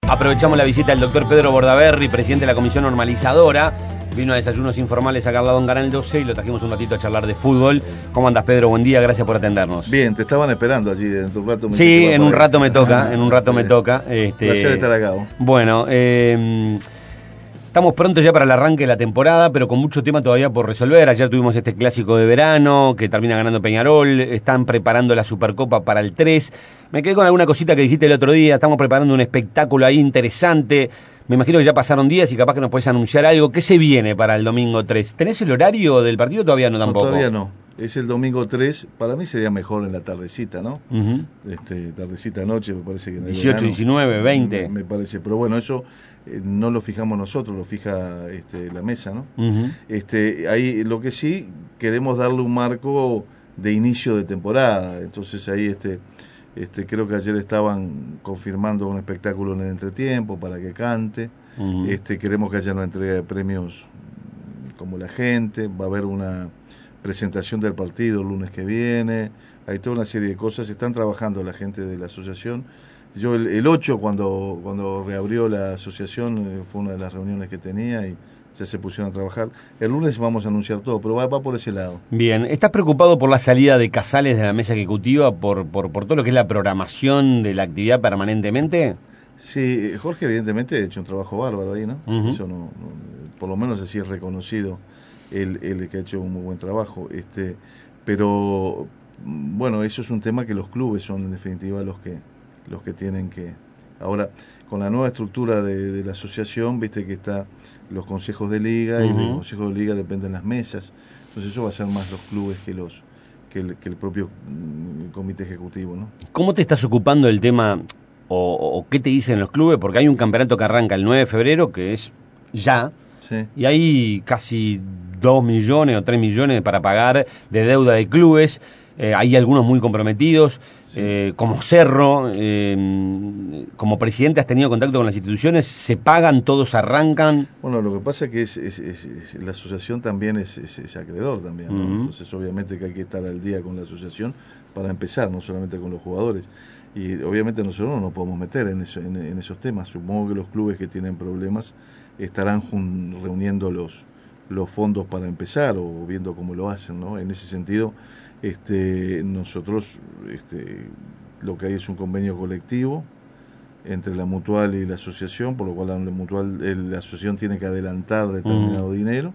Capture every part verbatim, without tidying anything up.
Aprovechamos la visita del doctor Pedro Bordaberry, presidente de la Comisión Normalizadora. Vino a Desayunos Informales acá al lado en Canal doce y lo trajimos un ratito a charlar de fútbol. ¿Cómo andas, Pedro? Buen día, gracias por atendernos. Bien, te estaban esperando allí, en un rato me Sí, en un rato me toca, en un rato me toca. Este, placer estar acá. Bueno, eh, estamos pronto ya para el arranque de la temporada, pero con mucho tema todavía por resolver. Ayer tuvimos este clásico de verano que termina ganando Peñarol. Están preparando la Supercopa para el tres. Me quedé con alguna cosita que dijiste el otro día. Estamos preparando un espectáculo ahí interesante. Me imagino que ya pasaron días y capaz que nos podés anunciar algo. ¿Qué se viene para el domingo tres? ¿Tenés el horario del partido? Todavía no tampoco. No, todavía no. Es el domingo tres. Para mí sería mejor en la tardecita, ¿no? Uh-huh. este, tardecita noche, me parece que en el dieciocho, verano, diecinueve, veinte. Me parece. Pero bueno, eso eh, no lo fijamos nosotros, lo fija este, la mesa, ¿no? Uh-huh. Este, ahí lo que sí, queremos darle un marco de inicio de temporada. Entonces ahí este... Este, creo que ayer estaban confirmando un espectáculo en el entretiempo para que cante. Uh-huh. Este, queremos que haya una entrega de premios como la gente. Va a haber una presentación del partido el lunes que viene. Hay toda una serie de cosas. Están trabajando la gente de la asociación. Yo el, el ocho, cuando, cuando reabrió la asociación, eh, fue una de las reuniones que tenía y ya se pusieron a trabajar. El lunes vamos a anunciar todo, pero va, va por ese lado. Bien, ¿estás preocupado por la salida de Casales de la mesa ejecutiva, por, por, por todo lo que es la programación de la actividad permanentemente? Sí, Jorge evidentemente ha hecho un trabajo bárbaro ahí, ¿no? Uh-huh. Eso no, no, por lo menos así es reconocido él, él que ha hecho un muy buen trabajo. Este, pero bueno, eso es un tema que los clubes son en definitiva los que, los que tienen que... Ahora, con la nueva estructura de, de la asociación, viste que está los consejos de liga, uh-huh. y de los consejos de liga dependen las mesas. Entonces eso va a ser más los clubes que los que el, que el propio mm, comité ejecutivo, ¿no? ¿Cómo te estás ocupando del tema o, o qué te dicen los clubes? Porque hay un campeonato que arranca el nueve de febrero, que es ya, sí. Y hay casi dos millones o tres millones para pagar de deuda de clubes. Eh, hay algunos muy comprometidos, sí. eh, como Cerro, eh, como presidente has tenido contacto con las instituciones, ¿se pagan, todos arrancan? Bueno, lo que pasa es que es, es, es, es, la asociación también es, es, es acreedor también, ¿no? Uh-huh. Entonces obviamente que hay que estar al día con la asociación para empezar, no solamente con los jugadores. Y obviamente nosotros no nos podemos meter en, eso, en, en esos temas. Supongo que los clubes que tienen problemas estarán jun, reuniendo los, los fondos para empezar o viendo cómo lo hacen, ¿no? En ese sentido... Este, nosotros este, lo que hay es un convenio colectivo entre la mutual y la asociación, por lo cual la mutual, la asociación tiene que adelantar determinado uh-huh. dinero.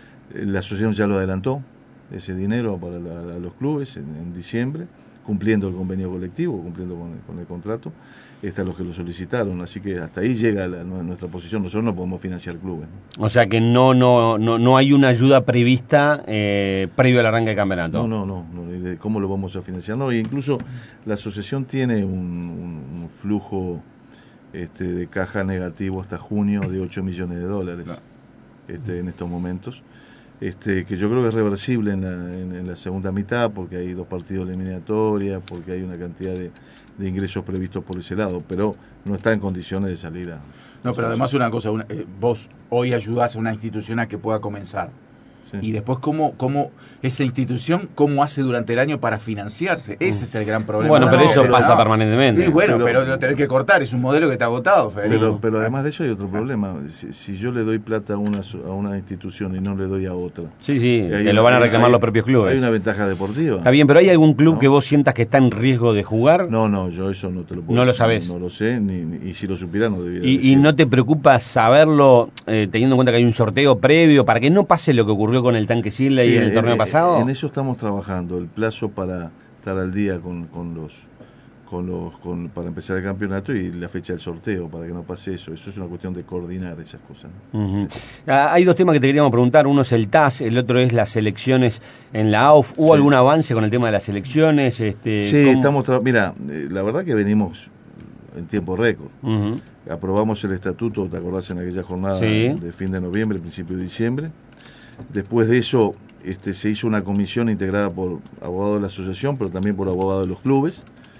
La asociación ya lo adelantó, ese dinero para la, a los clubes en, en diciembre, cumpliendo el convenio colectivo, cumpliendo con el, con el contrato. Están los que lo solicitaron, así que hasta ahí llega la, nuestra posición. Nosotros no podemos financiar clubes, ¿no? O sea que no no no no hay una ayuda prevista eh, previo al arranque del campeonato. No, no, no, no. ¿Cómo lo vamos a financiar? No, e incluso la asociación tiene un, un, un flujo este, de caja negativo hasta junio de ocho millones de dólares este, en estos momentos. Este, que yo creo que es reversible en la, en, en la segunda mitad, porque hay dos partidos de eliminatoria, porque hay una cantidad de, de ingresos previstos por ese lado, pero no está en condiciones de salir a... No, pero además una cosa, una, eh, vos hoy ayudás a una institución a que pueda comenzar. Sí. Y después, ¿cómo, cómo esa institución, cómo hace durante el año para financiarse? Ese es el gran problema. Bueno, pero no, eso pero pasa no. permanentemente. Sí, bueno, pero, pero lo tenés que cortar, es un modelo que está agotado, Federico. Pero, pero además de eso hay otro problema. Si, si yo le doy plata a una, a una institución y no le doy a otra... Sí, sí, te lo van a reclamar hay, los propios clubes. Hay una ventaja deportiva. Está bien, pero ¿hay algún club ¿no? que vos sientas que está en riesgo de jugar? No, no, yo eso no te lo puedo No decir. lo sabés. No, no lo sé, ni, ni, y si lo supiera no debiera ¿Y, decir. ¿Y no te preocupa saberlo, eh, teniendo en cuenta que hay un sorteo previo, para que no pase lo que ocurrió con el Tanque Sisley sí, en el torneo en, pasado? En eso estamos trabajando, el plazo para estar al día con, con los... con los con, para empezar el campeonato y la fecha del sorteo, para que no pase eso. Eso es una cuestión de coordinar esas cosas, ¿no? Uh-huh. Sí. Ah, hay dos temas que te queríamos preguntar, uno es el T A S, el otro es las elecciones en la A U F. ¿Hubo sí. algún avance con el tema de las elecciones? Este, sí, ¿cómo? estamos... Tra- Mira, eh, la verdad que venimos en tiempo récord. Uh-huh. Aprobamos el estatuto, ¿te acordás? En aquella jornada sí. de fin de noviembre, principio de diciembre. Después de eso este, se hizo una comisión integrada por abogados de la asociación, pero también por abogados de los clubes,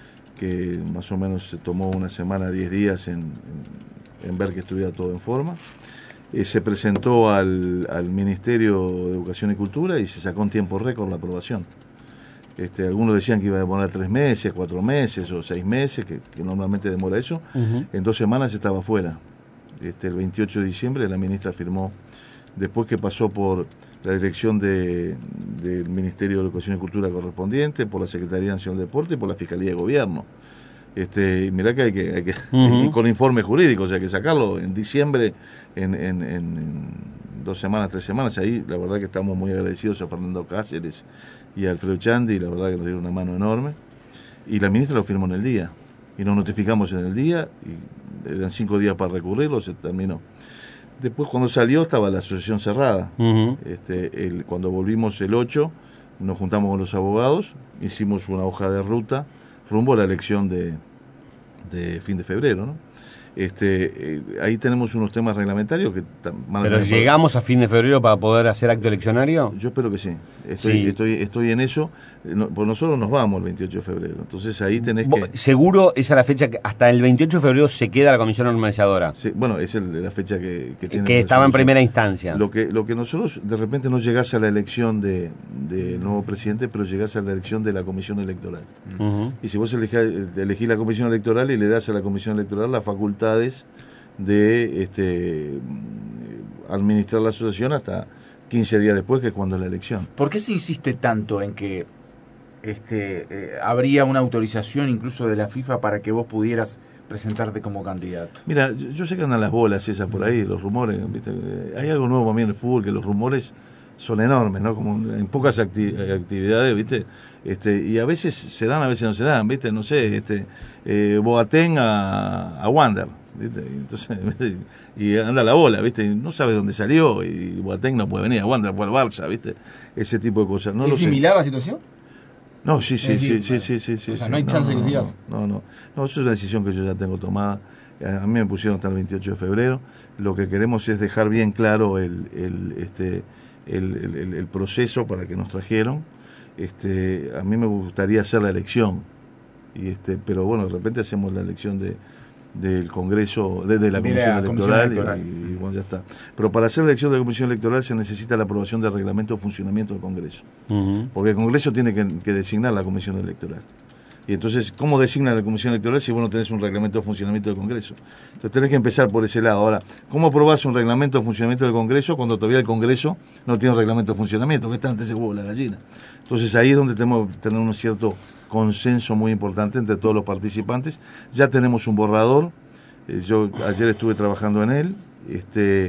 que más o menos se tomó una semana, diez días en, en, en ver que estuviera todo en forma. Eh, se presentó al, al Ministerio de Educación y Cultura y se sacó en tiempo récord la aprobación. Este, algunos decían que iba a demorar tres meses, cuatro meses o seis meses, que, que normalmente demora eso. Uh-huh. En dos semanas estaba fuera. Este, el veintiocho de diciembre la ministra firmó, después que pasó por la dirección de, del Ministerio de Educación y Cultura correspondiente, por la Secretaría Nacional de Deporte y por la Fiscalía de Gobierno. Este, mirá que hay que, hay que uh-huh. con informe jurídico, o sea, hay que sacarlo en diciembre, en, en, en, en dos semanas, tres semanas. Ahí la verdad que estamos muy agradecidos a Fernando Cáceres y a Alfredo Chandi, la verdad que nos dieron una mano enorme. Y la ministra lo firmó en el día, y nos notificamos en el día, y eran cinco días para recurrirlo, se terminó. Después, cuando salió, estaba la asociación cerrada. Uh-huh. Este, el, cuando volvimos el ocho, nos juntamos con los abogados, hicimos una hoja de ruta rumbo a la elección de, de fin de febrero, ¿no? Este, eh, ahí tenemos unos temas reglamentarios que... ¿Pero llegamos para... a fin de febrero para poder hacer acto eleccionario? Yo espero que sí. Estoy, sí. estoy, estoy en eso. No, pues nosotros nos vamos el veintiocho de febrero. Entonces ahí tenés que... ¿Seguro esa es la fecha que hasta el veintiocho de febrero se queda la comisión normalizadora? Sí, bueno, esa es la fecha que, que tiene... Que estaba en primera instancia. Lo que, lo que nosotros, de repente no llegase a la elección del de nuevo presidente, pero llegase a la elección de la comisión electoral. Uh-huh. Y si vos elegís, elegís la comisión electoral y le das a la comisión electoral la facultad de este, administrar la asociación hasta quince días después, que es cuando es la elección. ¿Por qué se insiste tanto en que este, eh, habría una autorización incluso de la FIFA para que vos pudieras presentarte como candidato? Mira, yo, yo sé que andan las bolas esas por ahí, los rumores, ¿viste? Hay algo nuevo también en el fútbol, que los rumores son enormes, ¿no? Como en pocas acti- actividades, ¿viste? Este, y a veces se dan, a veces no se dan, ¿viste? No sé, este, eh, Boateng a, a Wander, ¿viste? Entonces, y anda la bola, ¿viste? No sabe dónde salió, y Boateng no puede venir, a Wander fue al Barça, ¿viste? Ese tipo de cosas. No ¿Es lo similar sé. la situación? No, sí, sí, decir, sí, sí, sí, sí. O sea, sí, no hay no, chance no, que digas. No, no, no, eso es una decisión que yo ya tengo tomada. A mí me pusieron hasta el veintiocho de febrero. Lo que queremos es dejar bien claro el, el, este, el, el, el proceso para que nos trajeron. Este, a mí me gustaría hacer la elección, y este, pero bueno, de repente hacemos la elección de del Congreso, desde la Comisión la Electoral, comisión electoral. Y, y bueno, ya está. Pero para hacer la elección de la Comisión Electoral se necesita la aprobación del reglamento de funcionamiento del Congreso. Uh-huh. Porque el Congreso tiene que, que designar la Comisión Electoral. Y entonces, ¿cómo designa la Comisión Electoral si vos no tenés un reglamento de funcionamiento del Congreso? Entonces tenés que empezar por ese lado. Ahora, ¿cómo aprobás un reglamento de funcionamiento del Congreso cuando todavía el Congreso no tiene un reglamento de funcionamiento? Que está antes el huevo de la gallina. Entonces ahí es donde tenemos que tener un cierto consenso muy importante entre todos los participantes. Ya tenemos un borrador. Yo ayer estuve trabajando en él, este,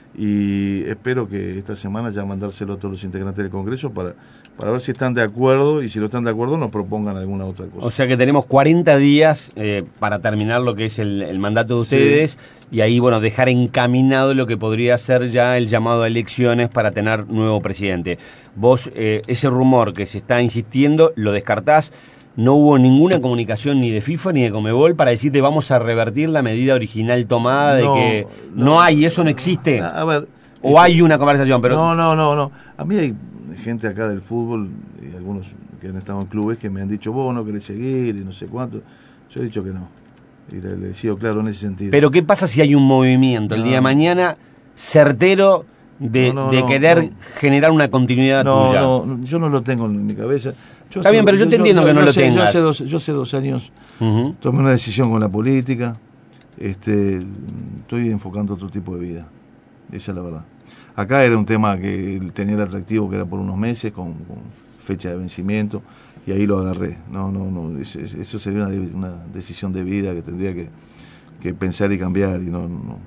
y espero que esta semana ya mandárselo a todos los integrantes del Congreso para, para ver si están de acuerdo, y si no están de acuerdo nos propongan alguna otra cosa. O sea que tenemos cuarenta días eh, para terminar lo que es el, el mandato de ustedes, sí. Y ahí, bueno, dejar encaminado lo que podría ser ya el llamado a elecciones para tener nuevo presidente. Vos, eh, ese rumor que se está insistiendo, lo descartás. No hubo ninguna comunicación ni de FIFA ni de Conmebol para decirte vamos a revertir la medida original tomada, de no, que no, no hay, eso no existe. A ver, o este, hay una conversación, pero... No, no, no, no. A mí hay gente acá del fútbol, y algunos que han estado en clubes, que me han dicho, vos no querés seguir y no sé cuánto. Yo he dicho que no. Y le, le he sido claro en ese sentido. Pero ¿qué pasa si hay un movimiento el no. día de mañana certero de, no, no, de querer no. generar una continuidad no, tuya? No, yo no lo tengo en mi cabeza. Yo Está sé, bien, pero yo, yo te entiendo yo, que no yo lo sé, tengas. Yo hace dos, yo hace dos años uh-huh. tomé una decisión con la política. Este, estoy enfocando otro tipo de vida. Esa es la verdad. Acá era un tema que tenía el atractivo, que era por unos meses, con, con fecha de vencimiento, y ahí lo agarré. No, no, no. Eso, eso sería una, una decisión de vida que tendría que, que pensar y cambiar, y no, no,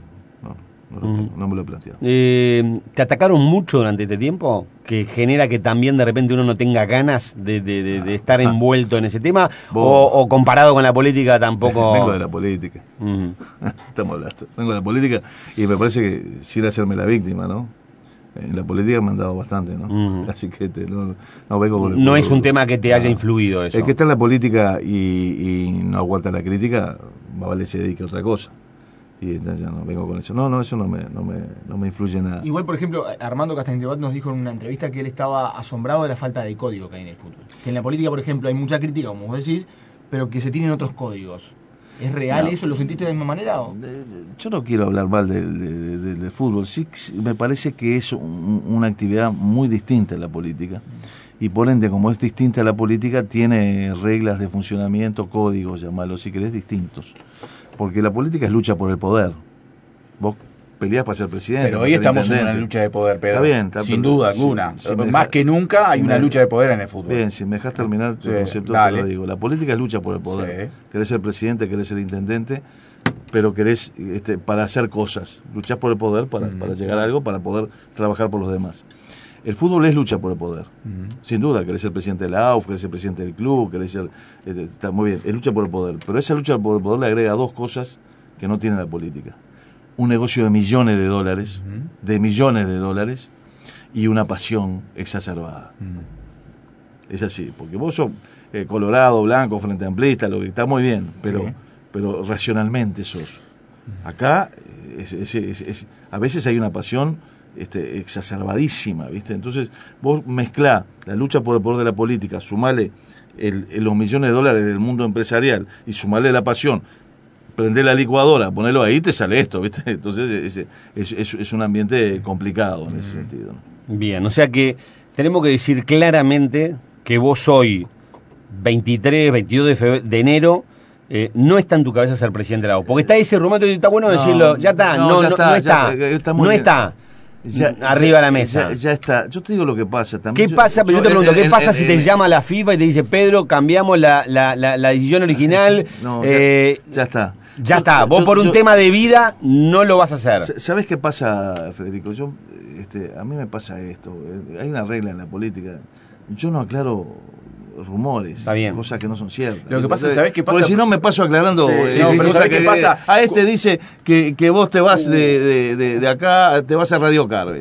no. No, lo, uh-huh. no me lo he planteado. Eh, ¿Te atacaron mucho durante este tiempo? ¿Que genera que también de repente uno no tenga ganas de, de, de, de estar ah. envuelto en ese tema? O, ¿O comparado con la política tampoco? Vengo de la política. Uh-huh. Estamos hablando. Vengo de la política y me parece que sin hacerme la víctima, ¿no? En la política me han dado bastante, ¿no? Uh-huh. Así que te, no, no vengo con el, No con, es un tema que te no. haya influido eso. El que está en la política y, y no aguanta la crítica, más vale se dedique a otra cosa. Y entonces ya no vengo con eso. No, no, eso no me, no me, no me influye nada. Igual, por ejemplo, Armando Castañetebat nos dijo en una entrevista que él estaba asombrado de la falta de código que hay en el fútbol. Que en la política, por ejemplo, hay mucha crítica, como vos decís, pero que se tienen otros códigos. ¿Es real no. eso? ¿Lo sentiste de la misma manera? ¿O? Yo no quiero hablar mal del de, de, de fútbol. Sí, me parece que es un, una actividad muy distinta en la política. y por ende, como es distinta a la política, tiene reglas de funcionamiento, códigos, llamarlos si querés, distintos. Porque la política es lucha por el poder. Vos peleás para ser presidente. Pero hoy estamos en una lucha de poder, Pedro. Está bien. Está, sin duda alguna. Si, si Más deja, que nunca hay si una me, lucha de poder en el fútbol. Bien, si me dejas terminar tu sí, concepto, dale. te lo digo. La política es lucha por el poder. Sí. Querés ser presidente, querés ser intendente, pero querés este, para hacer cosas. Luchás por el poder para, mm. para llegar a algo, para poder trabajar por los demás. El fútbol es lucha por el poder. Mm. Sin duda, querés ser presidente de la A U F, querés ser presidente del club, querés ser... Eh, está muy bien, es lucha por el poder. Pero esa lucha por el poder le agrega dos cosas que no tiene la política. Un negocio de millones de dólares, uh-huh. de millones de dólares, y una pasión exacerbada. Uh-huh. Es así, porque vos sos eh, colorado, blanco, frente amplista, lo que está muy bien, pero, sí. pero racionalmente sos. Acá es, es, es, es, a veces hay una pasión este, exacerbadísima, ¿viste? Entonces vos mezclá la lucha por el poder de la política, sumale el, el, los millones de dólares del mundo empresarial y sumale la pasión, prender la licuadora, ponerlo ahí, te sale esto, ¿viste? Entonces es, es, es, es un ambiente complicado en ese sentido, ¿no? Bien, o sea que tenemos que decir claramente que vos hoy, veintitrés, veintidós de, febrero, de enero, eh, no está en tu cabeza ser presidente de la U. Porque está ese rumor y está bueno no, decirlo, ya está, no, no, ya no, está, no está, ya, está no está. Ya, arriba de la mesa. Ya, ya está. Yo te digo lo que pasa. También ¿Qué yo, pasa? Pero yo, yo te pregunto, en, ¿qué en, pasa en, si en, te en, llama la FIFA y te dice, Pedro, cambiamos la, la, la, la decisión original? No, eh, ya, ya está. Ya yo, está. Yo, Vos yo, por un yo, tema de vida no lo vas a hacer. ¿Sabes qué pasa, Federico? Yo, este, a mí me pasa esto. Hay una regla en la política. Yo no aclaro rumores, está bien. Cosas que no son ciertas. Lo que pasa, ¿sabes qué pasa? Porque si no me paso aclarando. Sí, eh, no, pero cosas que, ¿qué pasa? A este dice que, que vos te vas de, de, de, de acá, te vas a Radio Carve.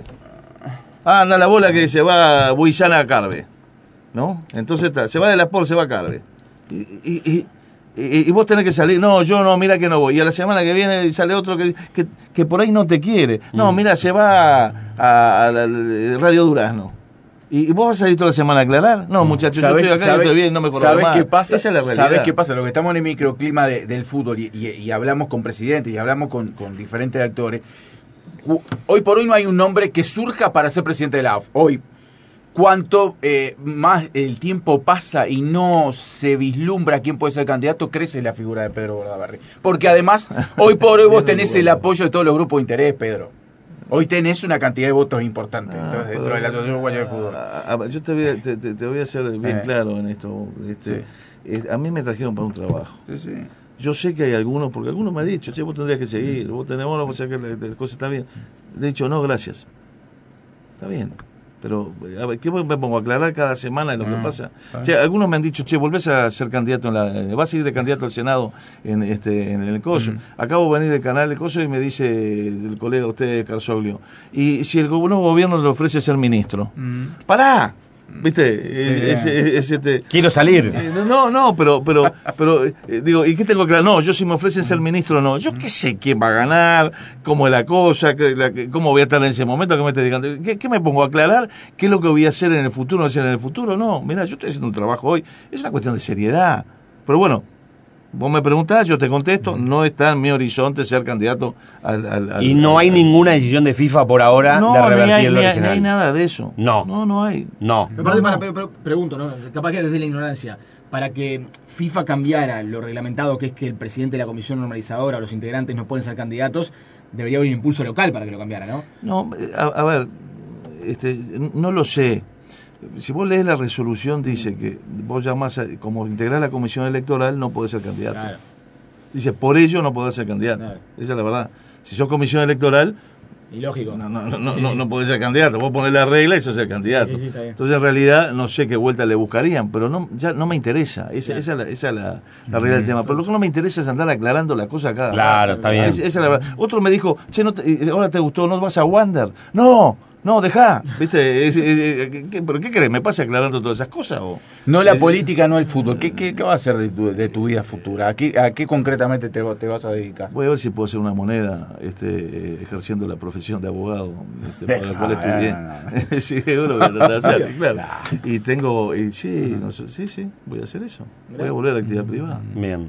Ah, anda la bola que se va Buizana a Carve, ¿no? Entonces está, se va de la Sport, se va a Carve. Y, y, y, y, y vos tenés que salir, no, yo no, mira que no voy. Y a la semana que viene sale otro que, que, que por ahí no te quiere. No, mm. mira, se va a, a, a Radio Durazno. ¿Y vos vas a salir toda la semana a aclarar? No, muchachos, yo estoy acá, yo estoy bien, no me corro más. ¿Qué pasa? Esa es la realidad. ¿Sabés qué pasa? Lo que estamos en el microclima de, del fútbol y, y, y hablamos con presidentes y hablamos con, con diferentes actores. Hoy por hoy no hay un nombre que surja para ser presidente de la A U F. Hoy, cuanto eh, más el tiempo pasa y no se vislumbra quién puede ser candidato, crece la figura de Pedro Bordaberry. Porque además, hoy por hoy vos tenés el apoyo de todos los grupos de interés, Pedro. Hoy tenés una cantidad de votos importante ah, dentro, dentro de la Asociación Uruguaya de Fútbol. A, a, yo te voy a, te, te, te voy a ser bien eh. claro en esto. Este, sí. eh, a mí me trajeron para un trabajo. Sí, sí. Yo sé que hay algunos, porque algunos me han dicho, che, vos tendrías que seguir, vos tenés, vos no, que la, la cosa está bien. Le he dicho, no, gracias. Está bien. Pero, a ver, ¿qué me pongo a aclarar cada semana lo que ah, pasa? O sea, algunos me han dicho, che, volvés a ser candidato en la... Vas a ir de candidato al Senado en este en el Coso. Uh-huh. Acabo de venir del canal del Coso y me dice el colega usted, Carzoglio, y si el nuevo gobierno le ofrece ser ministro, uh-huh. ¡pará! ¿Viste? Sí, es, es, es, este, quiero salir. Eh, no, no, pero, pero, pero eh, digo, ¿y qué tengo que aclarar? No, yo si me ofrecen ser ministro, no. Yo qué sé quién va a ganar, cómo es la cosa, que, la, cómo voy a estar en ese momento, que me esté diciendo. ¿Qué, ¿Qué me pongo a aclarar? ¿Qué es lo que voy a hacer en el futuro? ¿No hacer en el futuro? No, mira, yo estoy haciendo un trabajo hoy. Es una cuestión de seriedad. Pero bueno, vos me preguntás, yo te contesto, no está en mi horizonte ser candidato al... al, al y no hay al, ninguna decisión de FIFA por ahora no, de revertir hay, lo ni original. No hay nada de eso. No. No, no hay. No. Pero, no, no. Pero, pero, pregunto, ¿no? Capaz que desde la ignorancia, para que FIFA cambiara lo reglamentado, que es que el presidente de la comisión normalizadora o los integrantes no pueden ser candidatos, debería haber un impulso local para que lo cambiara, ¿no? No, a, a ver, este, no lo sé. Si vos lees la resolución, dice que vos llamás a, como integrar la comisión electoral, no podés ser candidato. Claro. Dice, por ello no podés ser candidato. Claro. Esa es la verdad. Si sos comisión electoral, ilógico. No, no, no, no, no podés ser candidato. Vos ponés la regla y sos el candidato. Sí, sí, sí, Entonces, en realidad, no sé qué vuelta le buscarían, pero no ya no me interesa. Esa, esa, esa, esa es la, la regla del tema. Pero lo que no me interesa es andar aclarando la cosa cada Claro, está bien. Esa, esa es la verdad. Otro me dijo, che, no te, ahora te gustó, ¿no vas a Wander? ¡No! No, dejá, ¿viste? Es, es, es, ¿qué, ¿Pero qué crees? ¿Me pasa aclarando todas esas cosas? O? No la es, política, no el fútbol. ¿Qué, qué, qué va a ser de tu, de tu vida futura? ¿A qué, a qué concretamente te, te vas a dedicar? Voy a ver si puedo hacer una moneda este, ejerciendo la profesión de abogado, este, para la cual estudié. No, no, no. Sí, seguro que lo hacer, claro. Y tengo, y sí, no, sí, sí, voy a hacer eso. Voy a volver a la actividad privada. Bien.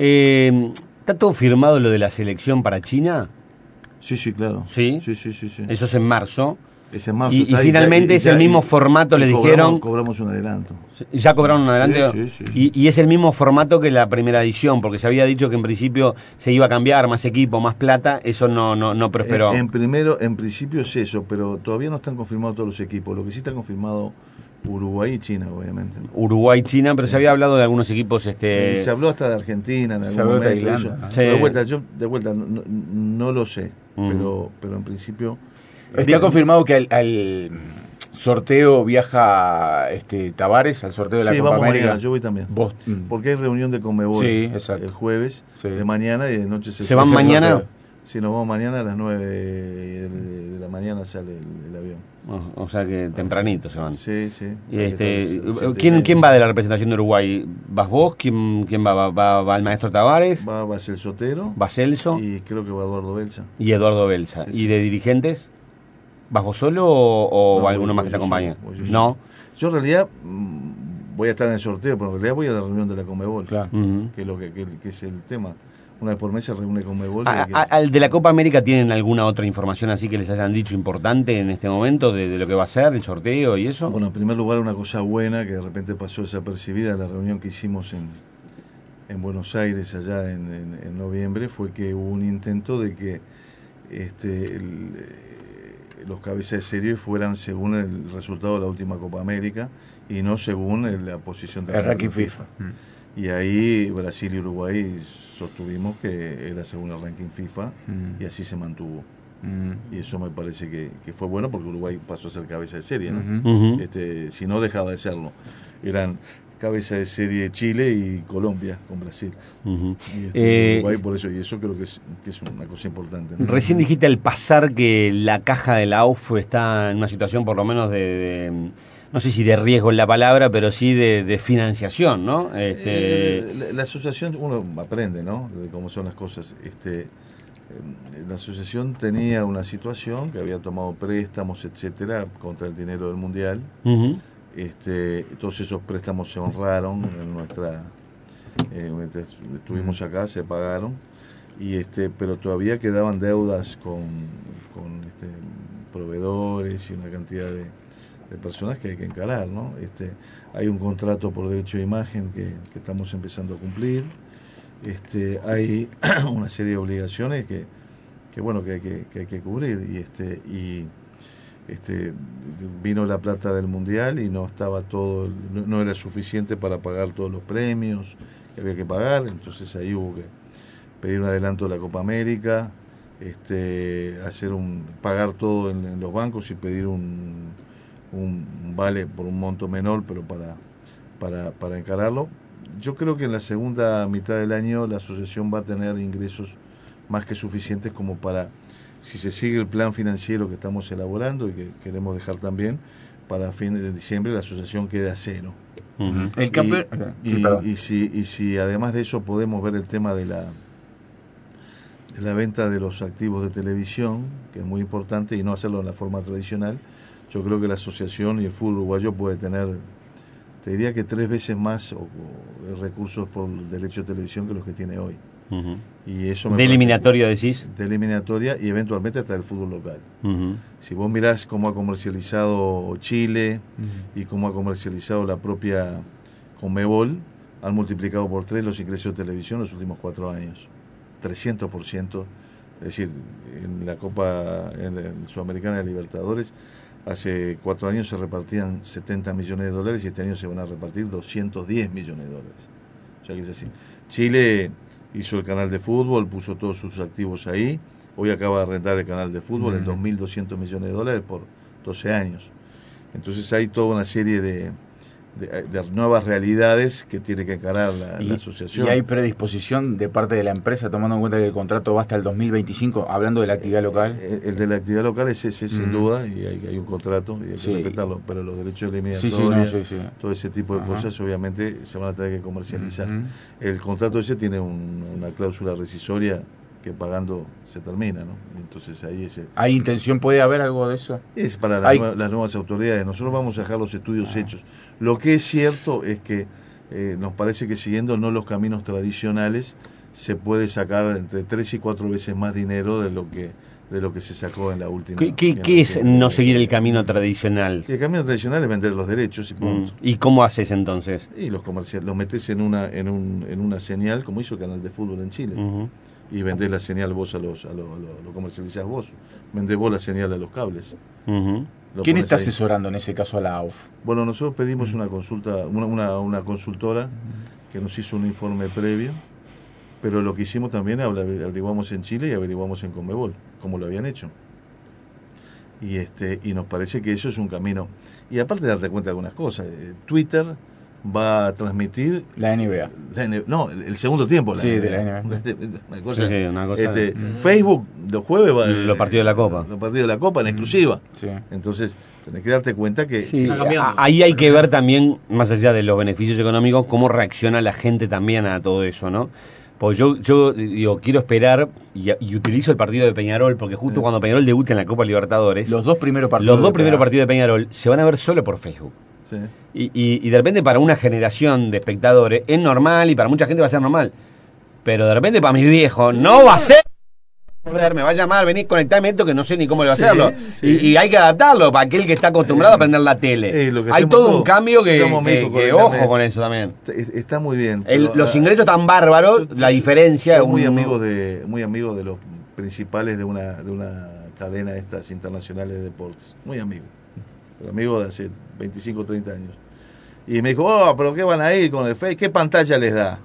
Eh, ¿Está todo firmado lo de la selección para China? Sí, sí, claro. ¿Sí? Sí, sí, sí, sí. Eso es en marzo. Es en marzo, y, y finalmente y ya, y ya, es el mismo y, formato, y le cobramos, dijeron... Cobramos un adelanto. ¿Ya cobraron un adelanto? Sí, sí, sí, sí. Y, y es el mismo formato que la primera edición, porque se había dicho que en principio se iba a cambiar, más equipo, más plata, eso no, no, no prosperó. En, en primero, en principio es eso, pero todavía no están confirmados todos los equipos. Lo que sí está confirmado... Uruguay y China, obviamente. Uruguay y China, pero sí. Se había hablado de algunos equipos... este Se habló hasta de Argentina en se algún momento. De eso. ¿no? Sí. De vuelta, yo de vuelta no, no lo sé, mm. pero, pero en principio... Está confirmado que al, al sorteo viaja este Tavares, al sorteo de la sí, Copa vamos América. Mañana, yo voy también. ¿Vos? Porque hay reunión de Conmebol sí, el jueves sí. de mañana y de noche se... ¿Se van mañana? Sorteo. Sí, nos vamos mañana a las nueve de la mañana sale el, el avión. Oh, o sea que tempranito se van. Sí, sí. Y este, ¿quién, ¿Quién va de la representación de Uruguay? ¿Vas vos? ¿Quién, quién va? ¿Va, va, va el maestro Tavares? Va, va Celso Otero. ¿Va Celso? Y creo que va Eduardo Belsa. Y Eduardo Belsa. Sí, sí. ¿Y de dirigentes? ¿Vas vos solo o, o no, alguno voy, más que te acompañe? Solo, yo no. Yo en realidad voy a estar en el sorteo, pero en realidad voy a la reunión de la Conmebol. Claro. Uh-huh. Que es lo que, que, que es el tema. Una vez por mes se reúne con Conmebol. A, a, ¿Al de la Copa América tienen alguna otra información así que les hayan dicho importante en este momento de, de lo que va a ser el sorteo y eso? Bueno, en primer lugar una cosa buena que de repente pasó desapercibida, la reunión que hicimos en, en Buenos Aires allá en, en, en noviembre, fue que hubo un intento de que este, el, los cabezas de serie fueran según el resultado de la última Copa América y no según el, la posición de el ranking FIFA. FIFA. Y ahí Brasil y Uruguay sostuvimos que era según el ranking FIFA mm. y así se mantuvo. Mm. Y eso me parece que, que fue bueno porque Uruguay pasó a ser cabeza de serie, ¿no? Uh-huh. Este, si no dejaba de serlo. Eran cabeza de serie Chile y Colombia con Brasil. Uh-huh. Y este, eh, Uruguay por eso, y eso creo que es, que es una cosa importante, ¿no? Recién dijiste al pasar que la caja de la A U F está en una situación por lo menos de... de no sé si de riesgo es la palabra, pero sí de, de financiación, ¿no? Este... Eh, la, la asociación, uno aprende, ¿no? De cómo son las cosas. Este, eh, la asociación tenía una situación que había tomado préstamos, etcétera, contra el dinero del Mundial. Uh-huh. Este, todos esos préstamos se honraron en nuestra... Eh, estuvimos acá, se pagaron, y este, pero todavía quedaban deudas con, con este, proveedores y una cantidad de... de personas que hay que encarar, ¿no? Este, hay un contrato por derecho de imagen que, que estamos empezando a cumplir, este, hay una serie de obligaciones que, que bueno, que hay que, que hay que cubrir, y este, y este, vino la plata del Mundial y no estaba todo, no, no era suficiente para pagar todos los premios que había que pagar, entonces ahí hubo que pedir un adelanto de la Copa América, este, hacer un, pagar todo en, en los bancos y pedir un un vale por un monto menor, pero para, para, para encararlo. Yo creo que en la segunda mitad del año la asociación va a tener ingresos más que suficientes como para, si se sigue el plan financiero que estamos elaborando y que queremos dejar también, para fines de diciembre la asociación quede a cero. Uh-huh. El campeón... y, sí, y, y, si, y si además de eso podemos ver el tema de la, de la venta de los activos de televisión, que es muy importante, y no hacerlo en la forma tradicional, yo creo que la asociación y el fútbol uruguayo puede tener, te diría que tres veces más o, o, recursos por el derecho de televisión que los que tiene hoy. Uh-huh. Y eso me ¿De eliminatoria decís? De eliminatoria y eventualmente hasta del fútbol local. Uh-huh. Si vos mirás cómo ha comercializado Chile uh-huh. y cómo ha comercializado la propia Conmebol, han multiplicado por tres los ingresos de televisión en los últimos cuatro años. trescientos por ciento. Es decir, en la Copa en la Sudamericana de Libertadores, hace cuatro años se repartían setenta millones de dólares y este año se van a repartir doscientos diez millones de dólares. O sea que es así. Chile hizo el canal de fútbol, puso todos sus activos ahí. Hoy acaba de arrendar el canal de fútbol mm. en dos mil doscientos millones de dólares por doce años. Entonces hay toda una serie de, de, de nuevas realidades que tiene que encarar la, y, la asociación. ¿Y hay predisposición de parte de la empresa, tomando en cuenta que el contrato va hasta el dos mil veinticinco, hablando de la actividad local? El, el de la actividad local es ese, sin mm. duda, y hay, hay un contrato y hay sí. que respetarlo, pero los derechos de eliminatoria, sí, sí, no, sí, sí. todo ese tipo de Ajá. cosas, obviamente se van a tener que comercializar. Mm-hmm. El contrato ese tiene un, una cláusula rescisoria que pagando se termina, ¿no? Entonces ahí ese... ¿Hay intención? ¿Puede haber algo de eso? Es para la nueva, las nuevas autoridades. Nosotros vamos a dejar los estudios ah. hechos. Lo que es cierto es que eh, nos parece que siguiendo no los caminos tradicionales se puede sacar entre tres y cuatro veces más dinero de lo que de lo que se sacó en la última. ¿Qué, qué, qué es no seguir el camino tradicional? Y el camino tradicional es vender los derechos y punto. Mm. ¿Y cómo haces entonces? Y los comerciales, los metes en una en un, en una señal, como hizo el canal de fútbol en Chile. Uh-huh. Y vendés la señal vos a los, a los, a los, lo comercializás vos. Vendés vos la señal a los cables. Uh-huh. ¿Quién está ahí. asesorando en ese caso a la A U F? Bueno, nosotros pedimos una consulta, una, una, una consultora que nos hizo un informe previo, pero lo que hicimos también, averiguamos en Chile y averiguamos en Conmebol, como lo habían hecho. Y este y nos parece que eso es un camino. Y aparte de darte cuenta de algunas cosas, eh, Twitter va a transmitir la N B A. La N B A no, el, el segundo tiempo. La sí, N B A. De la N B A. Este, una cosa, sí, sí, una cosa este, de... Facebook los jueves va los partidos de la Copa. Los partidos de la Copa en exclusiva. Sí. Entonces, tenés que darte cuenta que... Sí, ahí hay que ver también, más allá de los beneficios económicos, cómo reacciona la gente también a todo eso, ¿no? Pues yo, yo digo, quiero esperar y, y utilizo el partido de Peñarol, porque justo sí. cuando Peñarol debute en la Copa Libertadores, los dos primeros partidos, los dos primeros partidos de Peñarol se van a ver solo por Facebook. Sí. Y, y, y de repente para una generación de espectadores es normal y para mucha gente va a ser normal. Pero de repente para mis viejos sí. no va a ser. Me va a llamar, venir, conectarme esto que no sé ni cómo le va a sí, hacerlo. Sí. Y, y hay que adaptarlo para aquel que está acostumbrado eh, a prender la tele. Eh, hay todo todo. un cambio que, que, que ojo con eso también. Está muy bien. El, los uh, ingresos tan bárbaros, yo, la yo, diferencia. Soy muy un, amigo de muy amigo de los principales de una de una cadena de estas internacionales de deportes. Muy amigo. Pero amigo de hace veinticinco o treinta años. Y me dijo, oh, pero ¿qué van a ir con el Face? ¿Qué pantalla les da?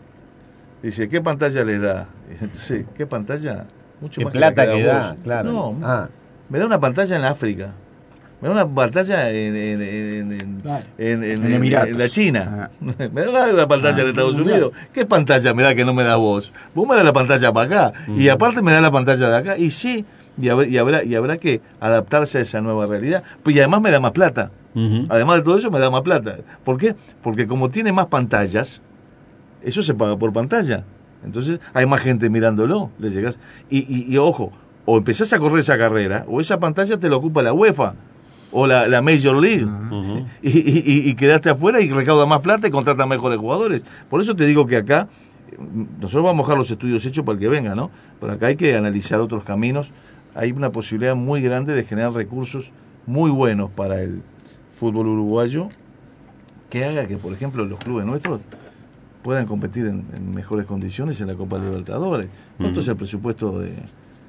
Dice, ¿qué pantalla les da? Entonces, ¿qué pantalla? Mucho ¿Qué más plata que, que da? Claro. No, ah. me da una pantalla en África. Me da una pantalla en, en, en, en, vale. en, en, en, en, en la China. Ah. Me da una, una pantalla ah, en Estados Unidos. Claro. ¿Qué pantalla me da que no me da vos? Vos me das la pantalla para acá. Uh-huh. Y aparte me da la pantalla de acá. Y sí, y, habrá, y, habrá, y habrá que adaptarse a esa nueva realidad. Y además me da más plata. Uh-huh. Además de todo eso me da más plata. ¿Por qué? Porque como tiene más pantallas, eso se paga por pantalla. Entonces hay más gente mirándolo. Le llegás. Y, y, y ojo, o empezás a correr esa carrera, o esa pantalla te la ocupa la UEFA, o la, la Major League, uh-huh. y, y, y quedaste afuera y recauda más plata y contrata mejores jugadores. Por eso te digo que acá, nosotros vamos a dejar los estudios hechos para el que venga, ¿no? Pero acá hay que analizar otros caminos. Hay una posibilidad muy grande de generar recursos muy buenos para el fútbol uruguayo, que haga que, por ejemplo, los clubes nuestros puedan competir en, en mejores condiciones en la Copa Libertadores. ¿Cuánto uh-huh. es el presupuesto de,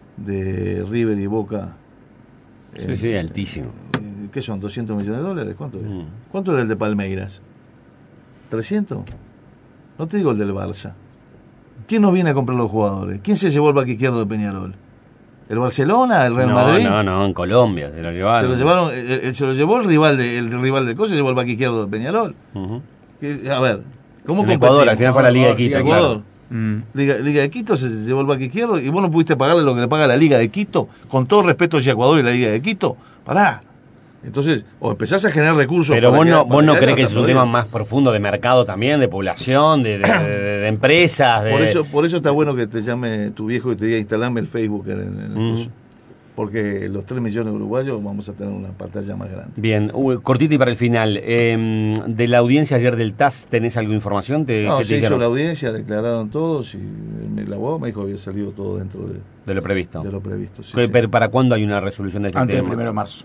de River y Boca? Sí, eh, sí, altísimo. Eh, ¿Qué son? ¿doscientos millones de dólares? ¿Cuánto es? Uh-huh. ¿Cuánto era el de Palmeiras? ¿trescientos? No te digo el del Barça. ¿Quién nos viene a comprar los jugadores? ¿Quién se llevó el back izquierdo de Peñarol? ¿El Barcelona? ¿El Real no, Madrid? No, no, en Colombia se lo llevaron. Se lo llevaron, el, el, se lo llevó el rival de el rival de Cosa, se llevó el back izquierdo de Peñarol. Uh-huh. Que, a ver, ¿cómo en Ecuador, al final fue la Liga de Quito, Ecuador. Claro. Mm. Liga, Liga de Quito se llevó el back izquierdo y vos no pudiste pagarle lo que le paga la Liga de Quito, con todo respeto hacia Ecuador y la Liga de Quito. Pará. Entonces, o empezás a generar recursos. Pero vos que, no, vos no crees que es un tema más profundo de mercado también, de población, de, de, de, de empresas. De... Por eso por eso está bueno que te llame tu viejo y te diga instalame el Facebook en, en el mm. curso. Porque los tres millones de uruguayos vamos a tener una pantalla más grande. Bien, uh, cortito y para el final. Eh, de la audiencia ayer del T A S, ¿tenés alguna información? ¿Te, no, te se dijeron? hizo la audiencia, declararon todos y el abogado me dijo que había salido todo dentro de, de lo previsto. De lo previsto sí, ¿Pero sí. para cuándo hay una resolución de este Antes tema? del primero de marzo.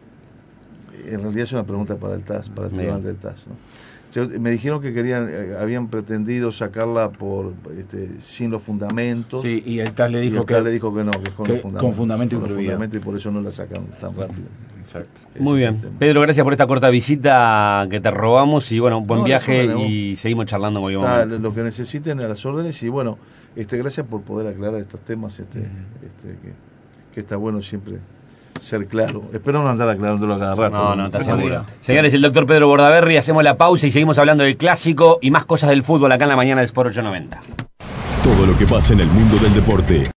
En realidad es una pregunta para el T A S, para el tribunal del T A S, ¿no? Me dijeron que querían, eh, habían pretendido sacarla por este, sin los fundamentos. Sí, y el T A S le dijo, que, le dijo que no, que es con, que los fundamentos, con fundamento con incluido. Fundamento, y por eso no la sacan tan rápido. Exacto. Ese Muy bien. Pedro, gracias por esta corta visita que te robamos y bueno, buen no, viaje no. y seguimos charlando en cualquier Está, momento. lo que necesiten a las órdenes y bueno, este gracias por poder aclarar estos temas, este, uh-huh. este que, que está bueno siempre ser claro. Espero no andar aclarándolo a cada rato. No, no, te aseguro. Señores, el doctor Pedro Bordaberry, hacemos la pausa y seguimos hablando del clásico y más cosas del fútbol acá en la mañana de Sport ochocientos noventa. Todo lo que pasa en el mundo del deporte.